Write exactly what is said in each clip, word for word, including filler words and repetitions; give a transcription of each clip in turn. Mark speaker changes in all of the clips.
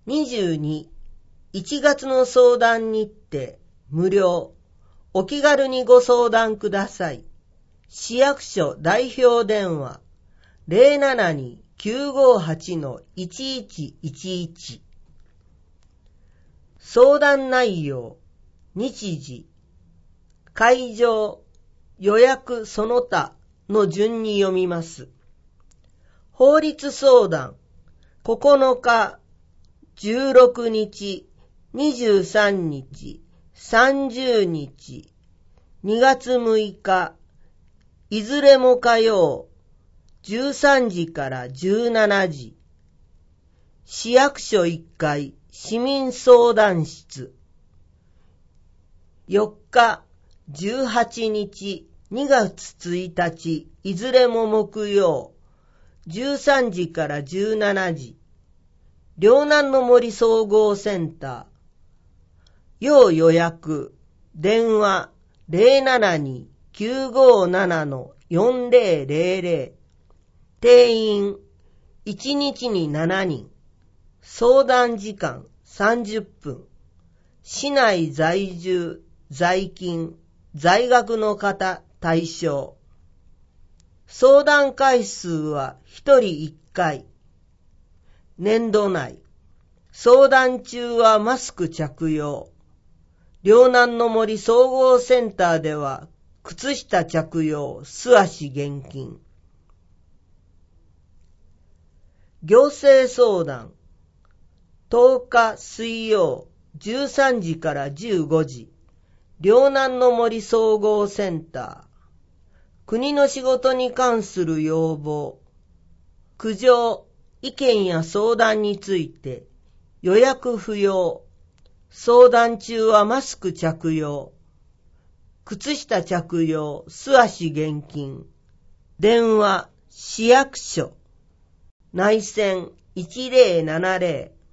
Speaker 1: にじゅうに、いちがつの相談日程、無料。お気軽にご相談ください。市役所代表電話 ゼロななに きゅうごはち いちいちいちいち。相談内容、日時、会場、予約その他の順に読みます。法律相談、ここのか、じゅうろくにち、にじゅうさんにち、さんじゅうにち、にがつむいか、いずれも火曜、じゅうさんじからじゅうしちじ。市役所いっかい、市民相談室。よっか、じゅうはちにち、にがつついたち、いずれも木曜、じゅうさんじからじゅうしちじ。両南の森総合センター。要予約、電話 ゼロななに きゅうごなな よんぜろぜろぜろ。定員、いちにちにしちにん。相談時間さんじゅっぷん。市内在住、在勤、在学の方対象。相談回数はひとりいっかい。年度内。相談中はマスク着用。両南の森総合センターでは靴下着用、素足厳禁。行政相談。とおか水曜じゅうさんじからじゅうごじ。両南の森総合センター。国の仕事に関する要望。苦情、意見や相談について。予約不要。相談中はマスク着用。靴下着用、素足厳禁。電話、市役所。内線いちぜろななぜろ。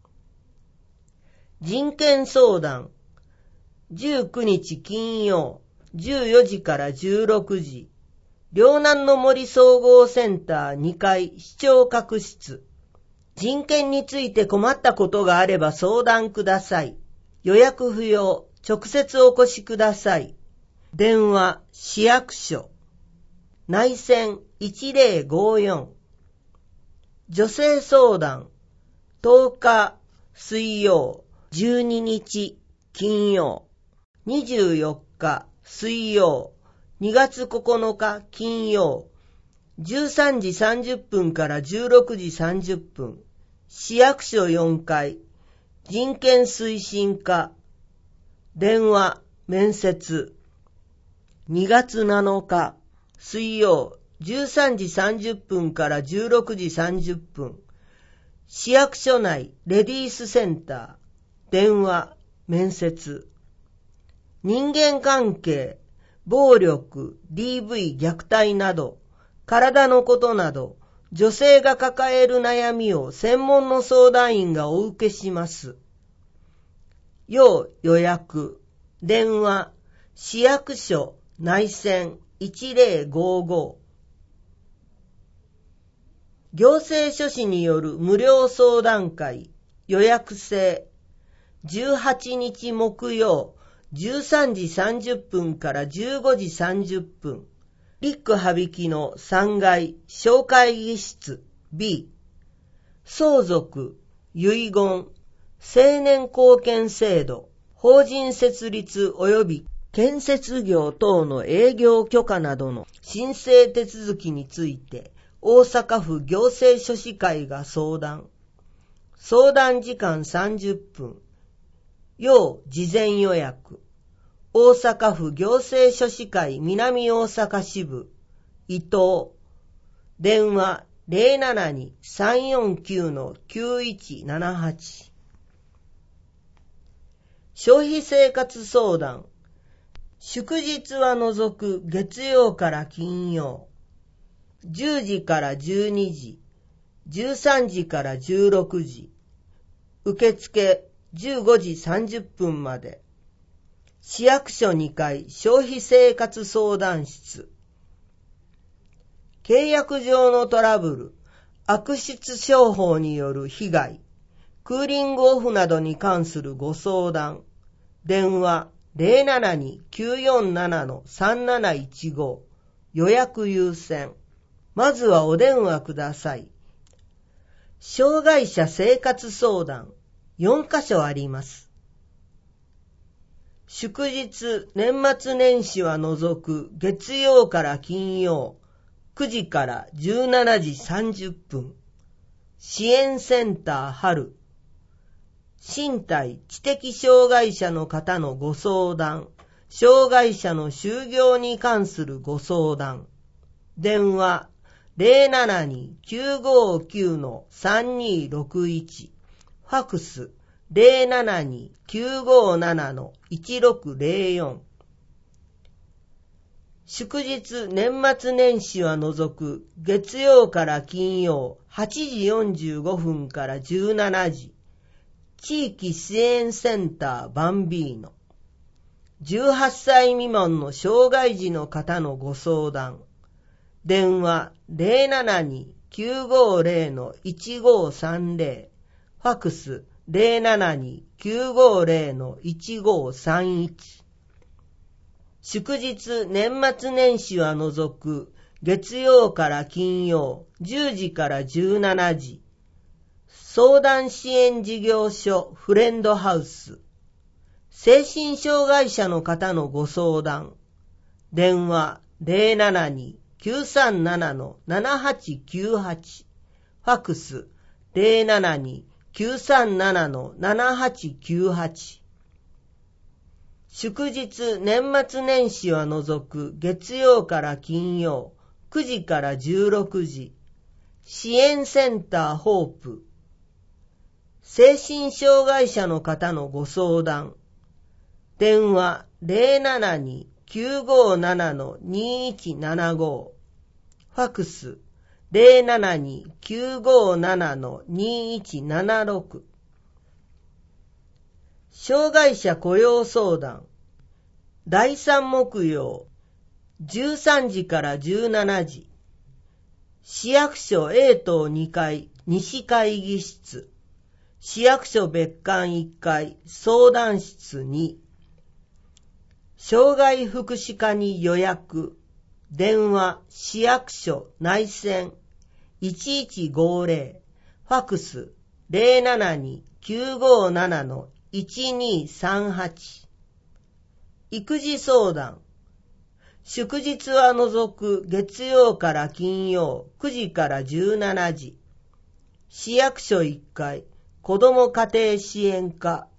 Speaker 1: 人権相談。じゅうくにち金曜、じゅうよじからじゅうろくじ。両南の森総合センターにかい視聴覚室。人権について困ったことがあれば相談ください。予約不要、直接お越しください。電話、市役所。内線いちぜろごよん。女性相談。とおか水曜、じゅうににち金曜、にじゅうよっか水曜、にがつここのか金曜、じゅうさんじさんじゅっぷんからじゅうろくじさんじゅっぷん。市役所よんかい、人権推進課。電話、面接。にがつなのか、水曜、じゅうさんじさんじゅっぷんからじゅうろくじさんじゅっぷん。市役所内、レディースセンター。電話、面接。人間関係、暴力、ディーブイ、虐待など、体のことなど、女性が抱える悩みを専門の相談員がお受けします。要予約、電話、市役所、内線いちぜろごご。行政書士による無料相談会、予約制、じゅうはちにち木曜、じゅうさんじさんじゅっぷんからじゅうごじさんじゅっぷん。リック羽曳のさんがい小会議室 B。相続、遺言、成年後見制度、法人設立及び建設業等の営業許可などの申請手続きについて大阪府行政書士会が相談。相談時間さんじゅっぷん。要事前予約。大阪府行政書士会南大阪支部伊藤。電話 ゼロななに さんよんきゅう きゅういちななはち。消費生活相談。祝日は除く月曜から金曜。じゅうじからじゅうにじ。じゅうさんじからじゅうろくじ。受付じゅうごじさんじゅっぷんまで。市役所にかい消費生活相談室。契約上のトラブル、悪質商法による被害、 クーリングオフなどに関するご相談。電話 ゼロななに きゅうよんなな さんなないちご 予約優先。まずはお電話ください。障害者生活相談よんカ所あります。祝日、年末年始は除く月曜から金曜くじからじゅうしちじさんじゅっぷん。支援センター春。身体・知的障害者の方のご相談、障害者の就業に関するご相談。電話ゼロななに きゅうごきゅう さんにろくいち。ファクスゼロななに きゅうごなな いちろくゼロよん。祝日、年末年始は除く月曜から金曜はちじよんじゅうごふんからじゅうしちじ。地域支援センターバンビーノ。じゅうはっさい未満の障害児の方のご相談。電話ゼロななに きゅうごゼロ いちごさんゼロ。ファクスゼロななに きゅうごゼロ いちごさんいち。祝日、年末年始は除く月曜から金曜じゅうじからじゅうしちじ。相談支援事業所フレンドハウス。精神障害者の方のご相談。電話ゼロななに きゅうさんなな ななはちきゅうはち。ファクスゼロななに きゅうさんなな ななはちきゅうはち。祝日、年末年始は除く月曜から金曜くじからじゅうろくじ。支援センターホープ。精神障害者の方のご相談。電話ゼロななに きゅうごなな にいちななご。ファクスゼロななに きゅうごなな にいちななろく。障害者雇用相談。だいさん木曜じゅうさんじからじゅうしちじ。市役所 A 棟にかい西会議室。市役所別館いっかい相談室に。障害福祉課に予約。電話市役所内線いちいちごゼロ。ファクスゼロななに きゅうごなな いちにさんはち。育児相談。祝日は除く月曜から金曜くじからじゅうしちじ。市役所いっかい子ども家庭支援課。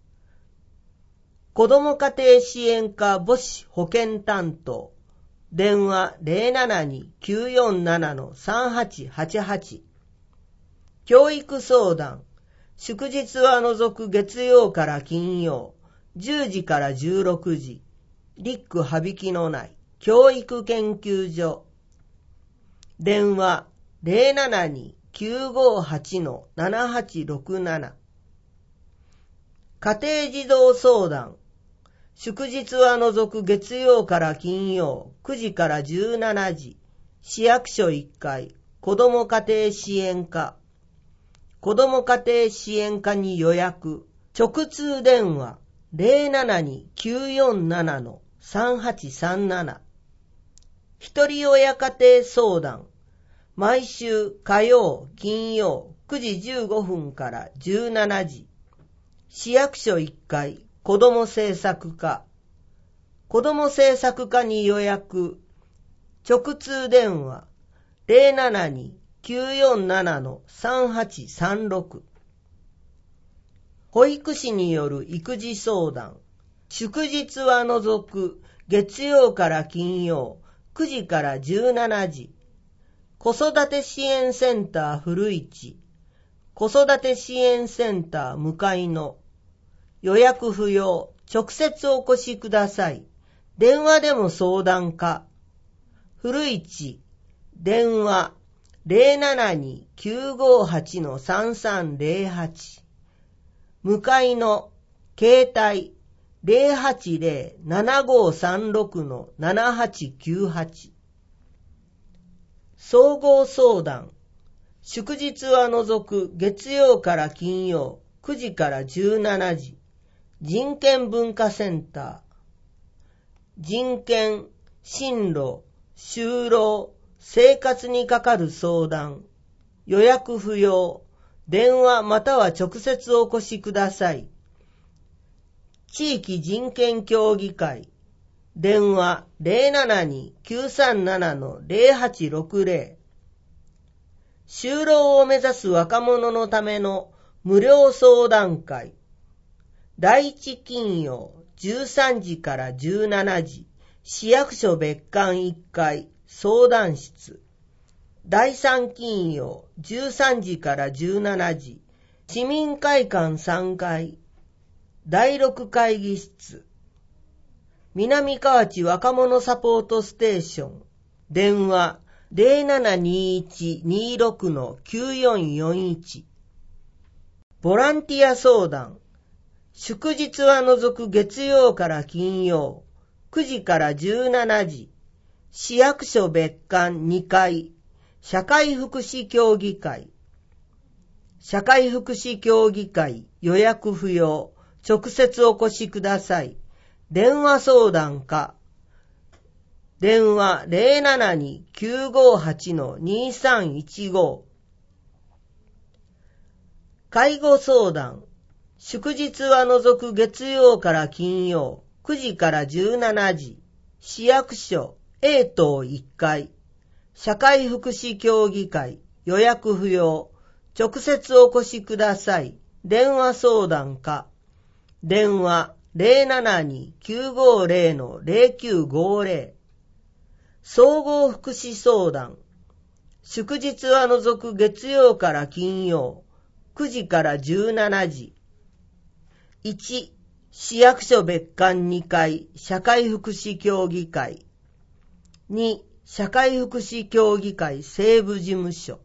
Speaker 1: 子ども家庭支援課母子保健担当。電話ゼロななに きゅうよんなな さんはちはちはち。教育相談。祝日は除く月曜から金曜じゅうじからじゅうろくじ。リック羽曳のない教育研究所。電話ゼロななに きゅうごはち ななはちろくなな。家庭児童相談。祝日は除く月曜から金曜くじからじゅうしちじ。市役所いっかい子ども家庭支援課。子ども家庭支援課に予約。直通電話ゼロななに きゅうよんなな さんはちさんなな。ひとり親家庭相談。毎週火曜、金曜くじじゅうごふんからじゅうしちじ。市役所いっかい子ども政策課。子ども政策課に予約。直通電話ゼロななに きゅうよんなな さんはちさんろく。保育士による育児相談。祝日は除く月曜から金曜くじからじゅうしちじ。子育て支援センター古市。子育て支援センター向かいの。予約不要。直接お越しください。電話でも相談可。古市。電話ゼロななに きゅうごはち さんさんゼロはち。向かいの。携帯ゼロはちゼロ ななごさんろく ななはちきゅうはち。総合相談。祝日は除く月曜から金曜くじからじゅうしちじ、人権文化センター。人権、進路、就労、生活にかかる相談。予約不要。電話または直接お越しください。地域人権協議会。電話 ゼロななに きゅうさんなな ゼロはちろくゼロ。就労を目指す若者のための無料相談会。第一金曜じゅうさんじからじゅうしちじ、市役所別館いっかい相談室。第三金曜じゅうさんじからじゅうしちじ、市民会館さんがい、だいろく会議室。南河内若者サポートステーション。電話 ゼロななにいち にろく きゅうよんよんいち。ボランティア相談。祝日は除く月曜から金曜、くじからじゅうしちじ、市役所別館にかい、社会福祉協議会。社会福祉協議会予約不要。直接お越しください。電話相談課。電話 ゼロななに きゅうごはち にさんいちご。介護相談。祝日は除く月曜から金曜、くじからじゅうしちじ、市役所 A 棟いっかい、社会福祉協議会予約不要。直接お越しください。電話相談課。電話 ゼロななに きゅうごゼロ ゼロきゅうごゼロ。総合福祉相談。祝日は除く月曜から金曜、くじからじゅうしちじ。いち. 市役所別館にかい社会福祉協議会。に. 社会福祉協議会西部事務所。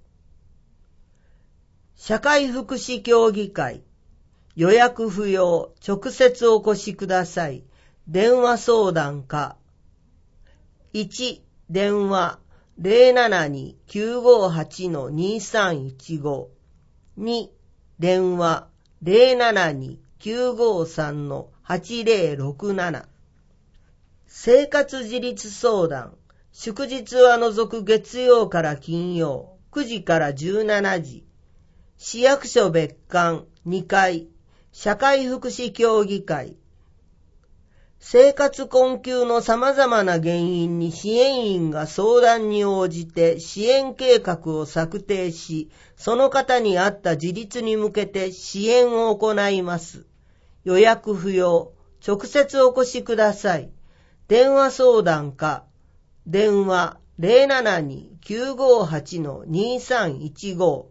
Speaker 1: 社会福祉協議会予約不要。直接お越しください。電話相談課。いち. 電話 ゼロななに きゅうごはち にさんいちご。に. 電話 ゼロななに きゅうごさん はちゼロろくなな。生活自立相談。祝日は除く月曜から金曜、くじからじゅうしちじ。市役所別館にかい、社会福祉協議会。生活困窮の様々な原因に支援員が相談に応じて支援計画を策定し、その方に合った自立に向けて支援を行います。予約不要。直接お越しください。電話相談課。電話 ゼロななに きゅうごはち にさんいちご。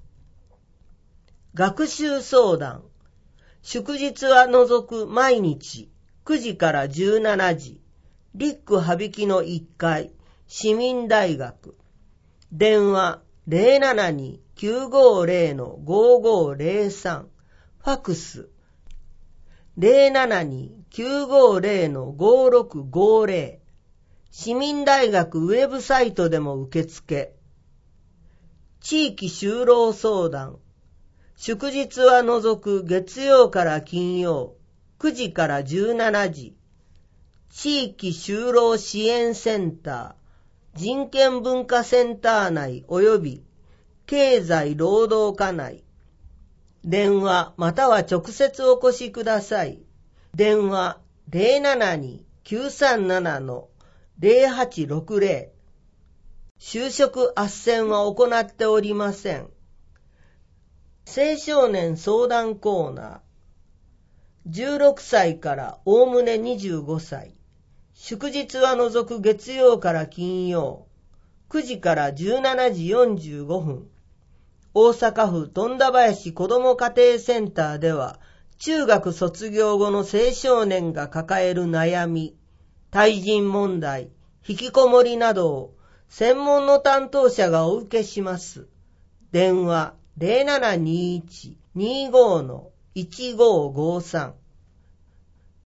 Speaker 1: 学習相談。祝日は除く毎日、くじからじゅうしちじ、リック羽曳のいっかい、市民大学。電話 ゼロななに きゅうごゼロ ごごゼロさん。ファクス。ゼロななに きゅうごゼロ ごろくごゼロ。市民大学ウェブサイトでも受付。地域就労相談。祝日は除く月曜から金曜、くじからじゅうしちじ。地域就労支援センター、人権文化センター内及び経済労働課内。電話または直接お越しください。電話 ゼロななに きゅうさんなな ゼロはちろくゼロ。就職斡旋は行っておりません。青少年相談コーナー。じゅうろくさいからおおむねにじゅうごさい。祝日は除く月曜から金曜。くじからじゅうしちじよんじゅうごふん。大阪府富田林子ども家庭センターでは、中学卒業後の青少年が抱える悩み、対人問題、引きこもりなどを専門の担当者がお受けします。電話 ゼロななにいち にご いちごごさん。